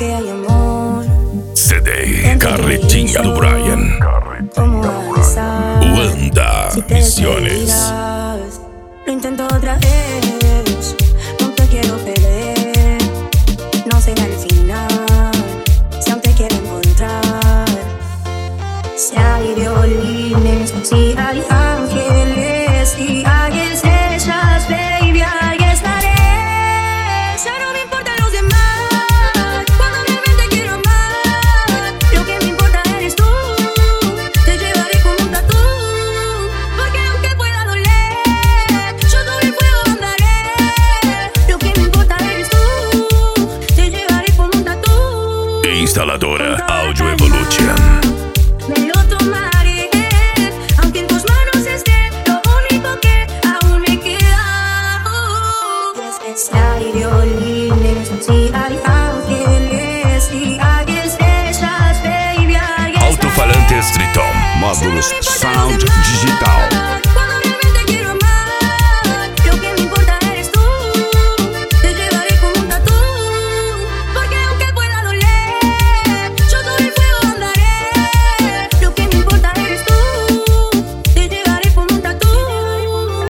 que hay amor. CD Carretinha do Brian. ¿Cómo avanzar? Wanda Si te Misiones. despedirás, lo intento otra vez. No te quiero perder. No será el final. Si aún te quiero encontrar. Si hay violines, si hay ángeles, si hay estrellas, baby, ahí estaré. Ya no me importan los demás. Cuando realmente quiero amar, lo que me importa eres tú. Te llevaré como un tatu, porque aunque pueda doler, yo sobre el fuego andaré. Lo que me importa eres tú. Te llevaré como un tatu. Instaladora Audio Evolution. Me lo tomaré, aunque en tus manos esté lo único que aún me queda. Si hay violines, si hay ángeles, si hay estrellas, baby, ahí estaré. Alto-falantes Triton. Módulos Sound Digital.